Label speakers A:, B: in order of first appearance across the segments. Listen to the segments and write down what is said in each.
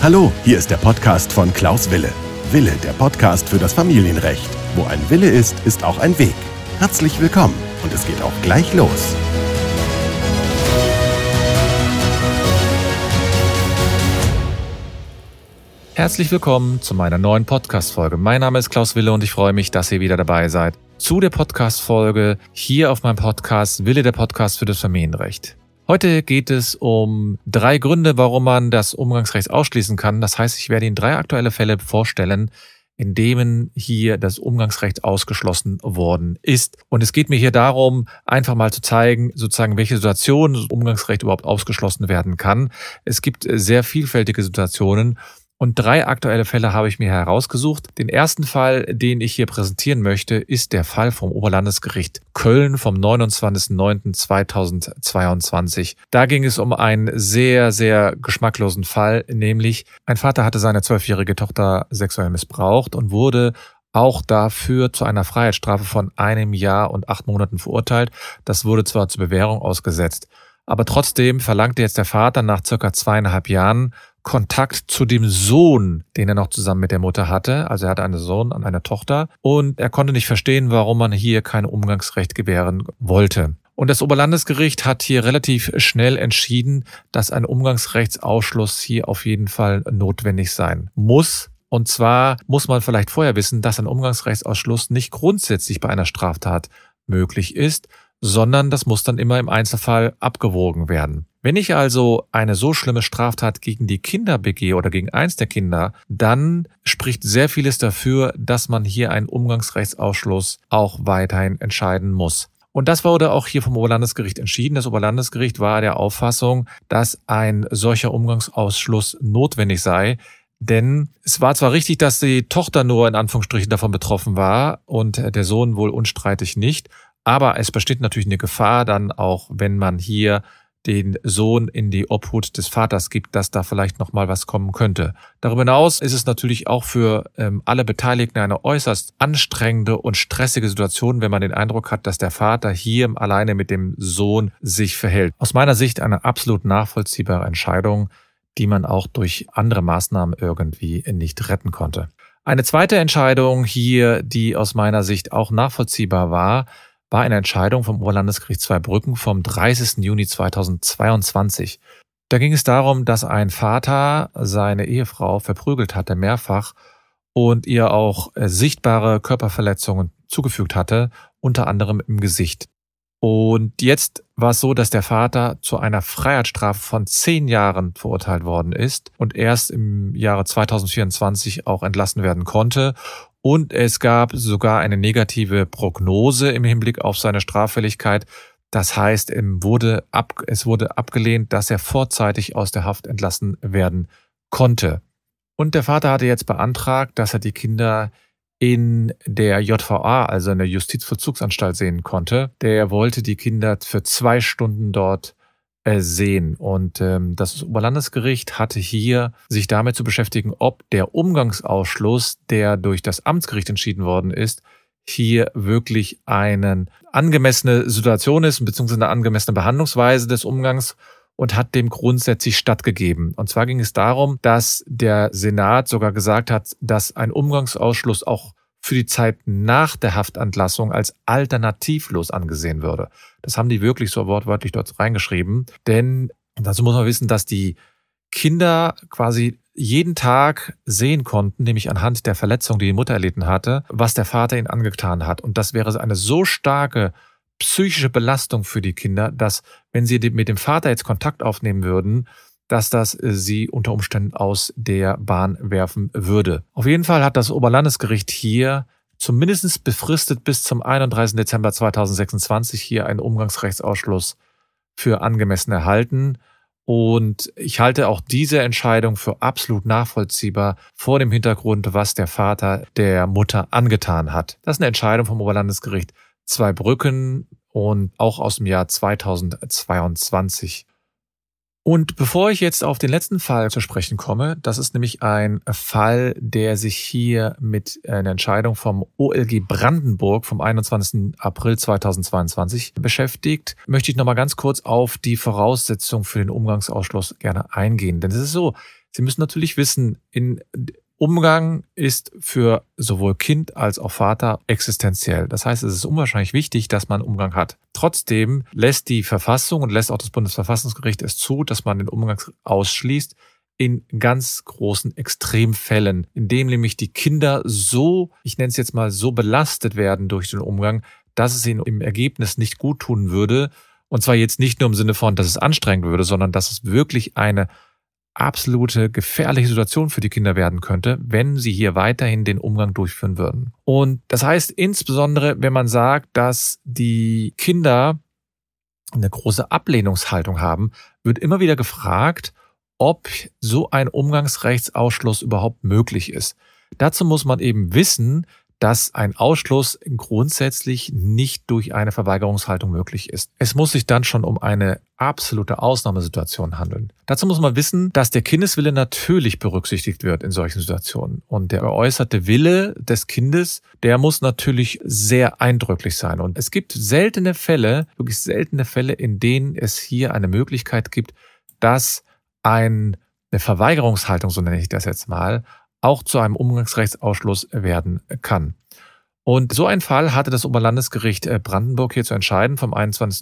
A: Hallo, hier ist der Podcast von Klaus Wille. Wille, der Podcast für das Familienrecht. Wo ein Wille ist, ist auch ein Weg. Herzlich willkommen und es geht auch gleich los.
B: Herzlich willkommen zu meiner neuen Podcast-Folge. Mein Name ist Klaus Wille und ich freue mich, dass ihr wieder dabei seid. Zu der Podcast-Folge hier auf meinem Podcast Wille, der Podcast für das Familienrecht. Heute geht es um 3 Gründe, warum man das Umgangsrecht ausschließen kann. Das heißt, ich werde Ihnen 3 aktuelle Fälle vorstellen, in denen hier das Umgangsrecht ausgeschlossen worden ist. Und es geht mir hier darum, einfach mal zu zeigen, sozusagen, welche Situationen das Umgangsrecht überhaupt ausgeschlossen werden kann. Es gibt sehr vielfältige Situationen. Und 3 aktuelle Fälle habe ich mir herausgesucht. Den ersten Fall, den ich hier präsentieren möchte, ist der Fall vom Oberlandesgericht Köln vom 29.09.2022. Da ging es um einen sehr, sehr geschmacklosen Fall, nämlich ein Vater hatte seine 12-jährige Tochter sexuell missbraucht und wurde auch dafür zu einer Freiheitsstrafe von 1 Jahr und 8 Monaten verurteilt. Das wurde zwar zur Bewährung ausgesetzt, aber trotzdem verlangte jetzt der Vater nach circa 2,5 Jahren Kontakt zu dem Sohn, den er noch zusammen mit der Mutter hatte. Also er hatte einen Sohn und eine Tochter und er konnte nicht verstehen, warum man hier kein Umgangsrecht gewähren wollte. Und das Oberlandesgericht hat hier relativ schnell entschieden, dass ein Umgangsrechtsausschluss hier auf jeden Fall notwendig sein muss. Und zwar muss man vielleicht vorher wissen, dass ein Umgangsrechtsausschluss nicht grundsätzlich bei einer Straftat möglich ist, sondern das muss dann immer im Einzelfall abgewogen werden. Wenn ich also eine so schlimme Straftat gegen die Kinder begehe oder gegen eins der Kinder, dann spricht sehr vieles dafür, dass man hier einen Umgangsrechtsausschluss auch weiterhin entscheiden muss. Und das wurde auch hier vom Oberlandesgericht entschieden. Das Oberlandesgericht war der Auffassung, dass ein solcher Umgangsausschluss notwendig sei. Denn es war zwar richtig, dass die Tochter nur in Anführungsstrichen davon betroffen war und der Sohn wohl unstreitig nicht, aber es besteht natürlich eine Gefahr dann auch, wenn man hier den Sohn in die Obhut des Vaters gibt, dass da vielleicht nochmal was kommen könnte. Darüber hinaus ist es natürlich auch für alle Beteiligten eine äußerst anstrengende und stressige Situation, wenn man den Eindruck hat, dass der Vater hier alleine mit dem Sohn sich verhält. Aus meiner Sicht eine absolut nachvollziehbare Entscheidung, die man auch durch andere Maßnahmen irgendwie nicht retten konnte. Eine zweite Entscheidung hier, die aus meiner Sicht auch nachvollziehbar war eine Entscheidung vom Oberlandesgericht Zweibrücken vom 30. Juni 2022. Da ging es darum, dass ein Vater seine Ehefrau verprügelt hatte, mehrfach, und ihr auch sichtbare Körperverletzungen zugefügt hatte, unter anderem im Gesicht. Und jetzt war es so, dass der Vater zu einer Freiheitsstrafe von 10 Jahren verurteilt worden ist und erst im Jahre 2024 auch entlassen werden konnte. Und es gab sogar eine negative Prognose im Hinblick auf seine Straffälligkeit. Das heißt, es wurde abgelehnt, dass er vorzeitig aus der Haft entlassen werden konnte. Und der Vater hatte jetzt beantragt, dass er die Kinder in der JVA, also in der Justizvollzugsanstalt, sehen konnte. Der wollte die Kinder für 2 Stunden dort sehen. Und das Oberlandesgericht hatte hier sich damit zu beschäftigen, ob der Umgangsausschluss, der durch das Amtsgericht entschieden worden ist, hier wirklich eine angemessene Situation ist, beziehungsweise eine angemessene Behandlungsweise des Umgangs, und hat dem grundsätzlich stattgegeben. Und zwar ging es darum, dass der Senat sogar gesagt hat, dass ein Umgangsausschluss auch für die Zeit nach der Haftentlassung als alternativlos angesehen würde. Das haben die wirklich so wortwörtlich dort reingeschrieben. Denn dazu muss man wissen, dass die Kinder quasi jeden Tag sehen konnten, nämlich anhand der Verletzung, die die Mutter erlitten hatte, was der Vater ihnen angetan hat. Und das wäre eine so starke psychische Belastung für die Kinder, dass, wenn sie mit dem Vater jetzt Kontakt aufnehmen würden, dass das sie unter Umständen aus der Bahn werfen würde. Auf jeden Fall hat das Oberlandesgericht hier zumindest befristet bis zum 31. Dezember 2026 hier einen Umgangsrechtsausschluss für angemessen erhalten. Und ich halte auch diese Entscheidung für absolut nachvollziehbar vor dem Hintergrund, was der Vater der Mutter angetan hat. Das ist eine Entscheidung vom Oberlandesgericht Zweibrücken und auch aus dem Jahr 2022. Und bevor ich jetzt auf den letzten Fall zu sprechen komme, das ist nämlich ein Fall, der sich hier mit einer Entscheidung vom OLG Brandenburg vom 21. April 2022 beschäftigt, möchte ich nochmal ganz kurz auf die Voraussetzungen für den Umgangsausschluss gerne eingehen. Denn es ist so, Sie müssen natürlich wissen, Umgang ist für sowohl Kind als auch Vater existenziell. Das heißt, es ist unwahrscheinlich wichtig, dass man Umgang hat. Trotzdem lässt die Verfassung und lässt auch das Bundesverfassungsgericht es zu, dass man den Umgang ausschließt in ganz großen Extremfällen, in dem nämlich die Kinder so, ich nenne es jetzt mal, so belastet werden durch den Umgang, dass es ihnen im Ergebnis nicht gut tun würde. Und zwar jetzt nicht nur im Sinne von, dass es anstrengend würde, sondern dass es wirklich eine absolute gefährliche Situation für die Kinder werden könnte, wenn sie hier weiterhin den Umgang durchführen würden. Und das heißt insbesondere, wenn man sagt, dass die Kinder eine große Ablehnungshaltung haben, wird immer wieder gefragt, ob so ein Umgangsrechtsausschluss überhaupt möglich ist. Dazu muss man eben wissen, dass ein Ausschluss grundsätzlich nicht durch eine Verweigerungshaltung möglich ist. Es muss sich dann schon um eine absolute Ausnahmesituation handeln. Dazu muss man wissen, dass der Kindeswille natürlich berücksichtigt wird in solchen Situationen. Und der geäußerte Wille des Kindes, der muss natürlich sehr eindrücklich sein. Und es gibt seltene Fälle, wirklich seltene Fälle, in denen es hier eine Möglichkeit gibt, dass eine Verweigerungshaltung, so nenne ich das jetzt mal, auch zu einem Umgangsrechtsausschluss werden kann. Und so ein Fall hatte das Oberlandesgericht Brandenburg hier zu entscheiden vom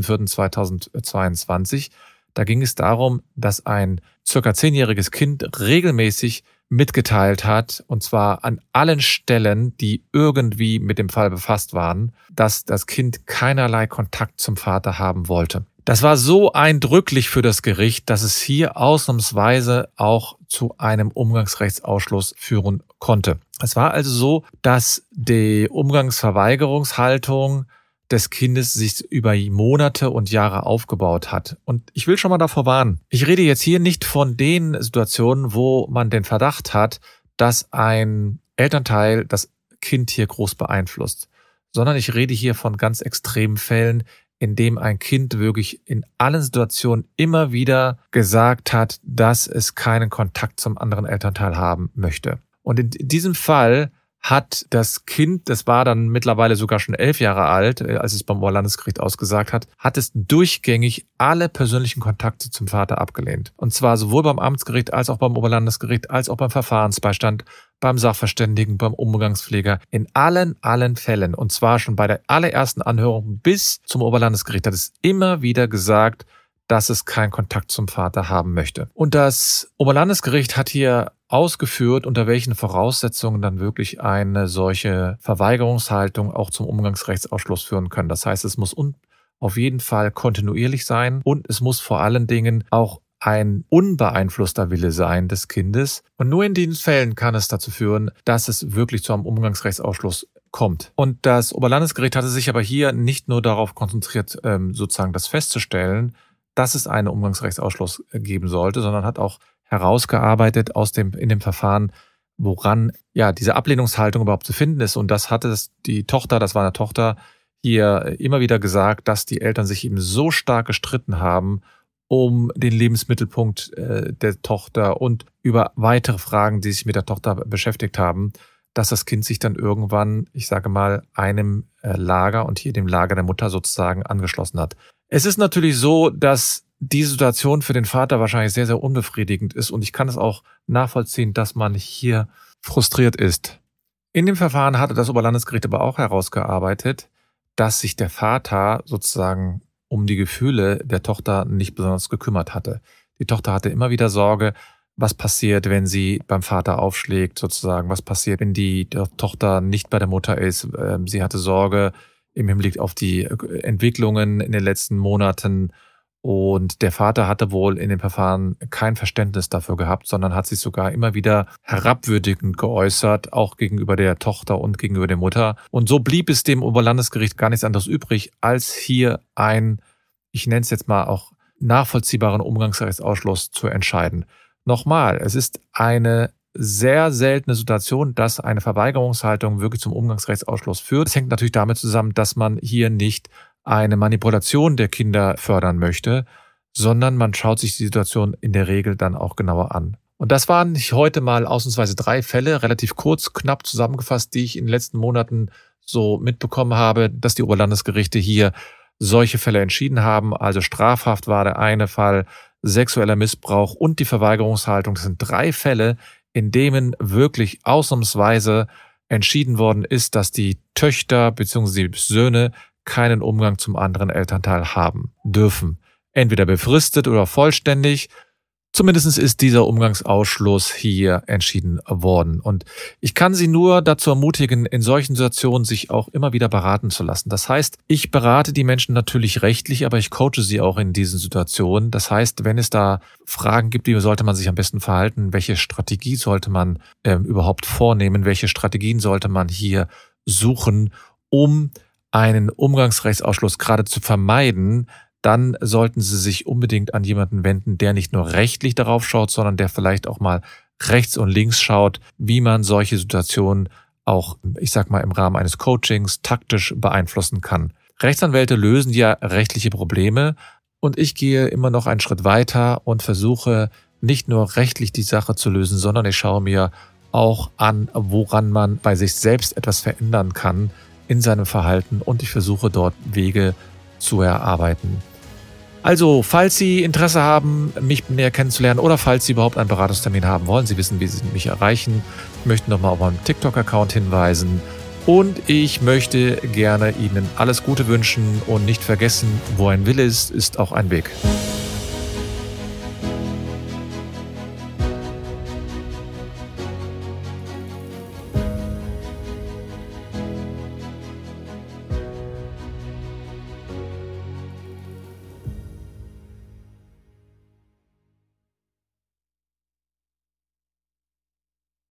B: 21.04.2022. Da ging es darum, dass ein circa 10-jähriges Kind regelmäßig mitgeteilt hat, und zwar an allen Stellen, die irgendwie mit dem Fall befasst waren, dass das Kind keinerlei Kontakt zum Vater haben wollte. Das war so eindrücklich für das Gericht, dass es hier ausnahmsweise auch zu einem Umgangsrechtsausschluss führen konnte. Es war also so, dass die Umgangsverweigerungshaltung des Kindes sich über Monate und Jahre aufgebaut hat. Und ich will schon mal davor warnen. Ich rede jetzt hier nicht von den Situationen, wo man den Verdacht hat, dass ein Elternteil das Kind hier groß beeinflusst, sondern ich rede hier von ganz extremen Fällen, in dem ein Kind wirklich in allen Situationen immer wieder gesagt hat, dass es keinen Kontakt zum anderen Elternteil haben möchte. Und in diesem Fall hat das Kind, das war dann mittlerweile sogar schon 11 Jahre alt, als es beim Oberlandesgericht ausgesagt hat, hat es durchgängig alle persönlichen Kontakte zum Vater abgelehnt. Und zwar sowohl beim Amtsgericht als auch beim Oberlandesgericht, als auch beim Verfahrensbeistand, beim Sachverständigen, beim Umgangspfleger, in allen Fällen. Und zwar schon bei der allerersten Anhörung bis zum Oberlandesgericht hat es immer wieder gesagt, dass es keinen Kontakt zum Vater haben möchte. Und das Oberlandesgericht hat hier ausgeführt, unter welchen Voraussetzungen dann wirklich eine solche Verweigerungshaltung auch zum Umgangsrechtsausschluss führen kann. Das heißt, es muss auf jeden Fall kontinuierlich sein und es muss vor allen Dingen auch ein unbeeinflusster Wille sein des Kindes. Und nur in diesen Fällen kann es dazu führen, dass es wirklich zu einem Umgangsrechtsausschluss kommt. Und das Oberlandesgericht hatte sich aber hier nicht nur darauf konzentriert, sozusagen das festzustellen, dass es einen Umgangsrechtsausschluss geben sollte, sondern hat auch herausgearbeitet in dem Verfahren, woran ja diese Ablehnungshaltung überhaupt zu finden ist. Und das hatte die Tochter, das war eine Tochter, hier immer wieder gesagt, dass die Eltern sich eben so stark gestritten haben um den Lebensmittelpunkt der Tochter und über weitere Fragen, die sich mit der Tochter beschäftigt haben, dass das Kind sich dann irgendwann, ich sage mal, einem Lager und hier dem Lager der Mutter sozusagen angeschlossen hat. Es ist natürlich so, dass die Situation für den Vater wahrscheinlich sehr, sehr unbefriedigend ist und ich kann es auch nachvollziehen, dass man hier frustriert ist. In dem Verfahren hatte das Oberlandesgericht aber auch herausgearbeitet, dass sich der Vater sozusagen um die Gefühle der Tochter nicht besonders gekümmert hatte. Die Tochter hatte immer wieder Sorge, was passiert, wenn sie beim Vater aufschlägt, sozusagen, was passiert, wenn die Tochter nicht bei der Mutter ist. Sie hatte Sorge im Hinblick auf die Entwicklungen in den letzten Monaten und der Vater hatte wohl in dem Verfahren kein Verständnis dafür gehabt, sondern hat sich sogar immer wieder herabwürdigend geäußert, auch gegenüber der Tochter und gegenüber der Mutter. Und so blieb es dem Oberlandesgericht gar nichts anderes übrig, als hier ich nenne es jetzt mal auch nachvollziehbaren Umgangsrechtsausschluss zu entscheiden. Nochmal, es ist eine sehr seltene Situation, dass eine Verweigerungshaltung wirklich zum Umgangsrechtsausschluss führt. Das hängt natürlich damit zusammen, dass man hier nicht eine Manipulation der Kinder fördern möchte, sondern man schaut sich die Situation in der Regel dann auch genauer an. Und das waren heute mal ausnahmsweise 3 Fälle, relativ kurz, knapp zusammengefasst, die ich in den letzten Monaten so mitbekommen habe, dass die Oberlandesgerichte hier solche Fälle entschieden haben. Also strafhaft war der eine Fall, sexueller Missbrauch und die Verweigerungshaltung. Das sind 3 Fälle, in denen wirklich ausnahmsweise entschieden worden ist, dass die Töchter bzw. die Söhne keinen Umgang zum anderen Elternteil haben dürfen. Entweder befristet oder vollständig. Zumindest ist dieser Umgangsausschluss hier entschieden worden. Und ich kann Sie nur dazu ermutigen, in solchen Situationen sich auch immer wieder beraten zu lassen. Das heißt, ich berate die Menschen natürlich rechtlich, aber ich coache sie auch in diesen Situationen. Das heißt, wenn es da Fragen gibt, wie sollte man sich am besten verhalten, welche Strategie sollte man überhaupt vornehmen, welche Strategien sollte man hier suchen, um einen Umgangsrechtsausschluss gerade zu vermeiden, dann sollten Sie sich unbedingt an jemanden wenden, der nicht nur rechtlich darauf schaut, sondern der vielleicht auch mal rechts und links schaut, wie man solche Situationen auch, ich sag mal, im Rahmen eines Coachings taktisch beeinflussen kann. Rechtsanwälte lösen ja rechtliche Probleme und ich gehe immer noch einen Schritt weiter und versuche nicht nur rechtlich die Sache zu lösen, sondern ich schaue mir auch an, woran man bei sich selbst etwas verändern kann in seinem Verhalten und ich versuche dort Wege zu erarbeiten. Also, falls Sie Interesse haben, mich näher kennenzulernen oder falls Sie überhaupt einen Beratungstermin haben wollen, Sie wissen, wie Sie mich erreichen. Ich möchte nochmal auf meinen TikTok-Account hinweisen und ich möchte gerne Ihnen alles Gute wünschen und nicht vergessen, wo ein Wille ist, ist auch ein Weg.